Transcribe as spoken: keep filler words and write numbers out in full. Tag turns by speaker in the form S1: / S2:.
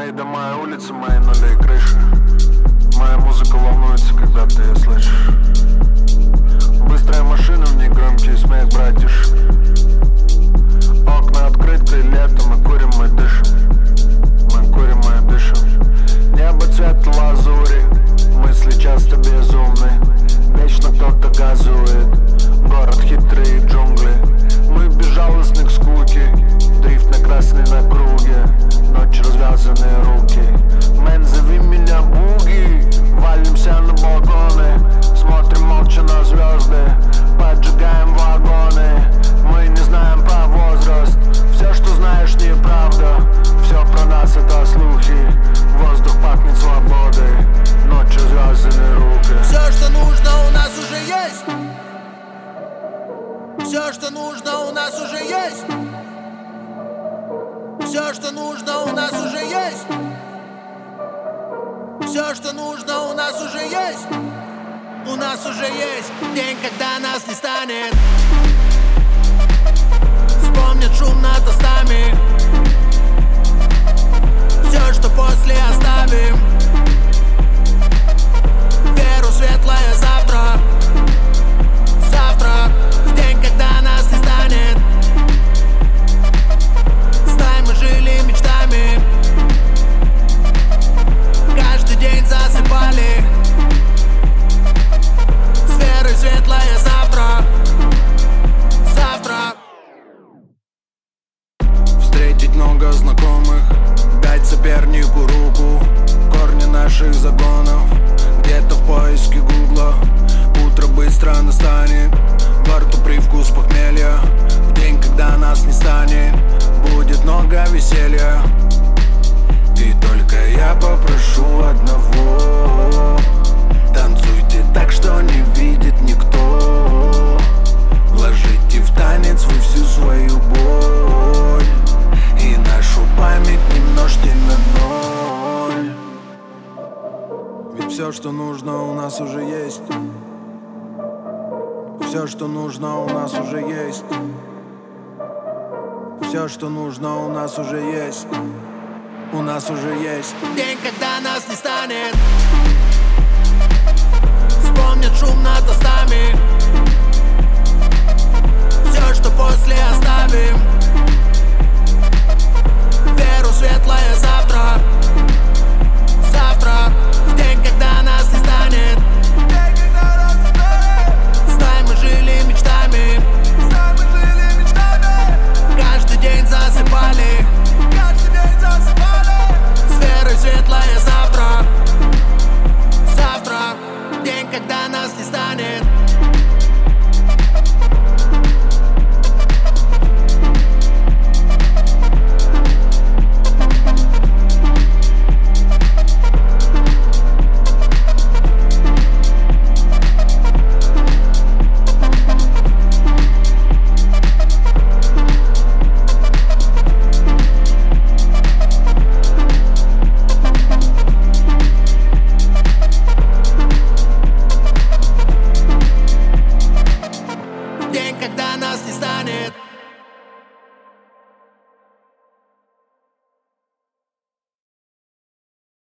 S1: Мои дома и улицы, мои нули и крыши. Моя музыка волнуется, когда ты ее слышишь. Быстрая машина, в ней громкий смех братишек. Окна открыты, лето, мы курим, мы дышим. Мы курим, мы дышим. Небо цвет лазури, мысли часто безумны. Вечно кто-то газует, город хитрый, джунгли. Мы безжалостны к скуке, дрифт на красной на круге. Ночь, развязанные руки. Мэн, зови меня буги. Валимся на балконы, смотрим молча на звезды. Поджигаем вагоны, мы не знаем про возраст. Все, что знаешь, неправда. Все про нас это слухи. Воздух пахнет свободой, ночью развязанные руки.
S2: Все, что нужно, у нас уже есть. Все, что нужно, у нас уже есть. Все, что нужно, у нас уже есть. Все, что нужно, у нас уже есть. У нас уже есть день, когда нас не станет. Вспомнят шум над тостами. Все, что после, оставим. Веру в светлое завтра. Завтра, в день, когда нас не станет. С нами мы жили мечтами. Каждый день засыпали. С верой в светлое завтра. Завтра.
S1: Встретить много знакомых, дать сопернику руку. Корни наших загонов где-то в поиске гугла. Утро быстро настанет, во рту привкус похмелья. В день, когда нас не станет, будет много веселья. И только я попрошу одного: танцуйте так, что не видит никто. Вложите в танец вы всю свою боль, и нашу память не множьте на ноль. Ведь все, что нужно, у нас уже есть. Все, что нужно, у нас уже есть. Все, что нужно, у нас уже есть. У нас уже есть
S2: день, когда нас не станет. Вспомнят шум над тостами. Все, что после, оставим.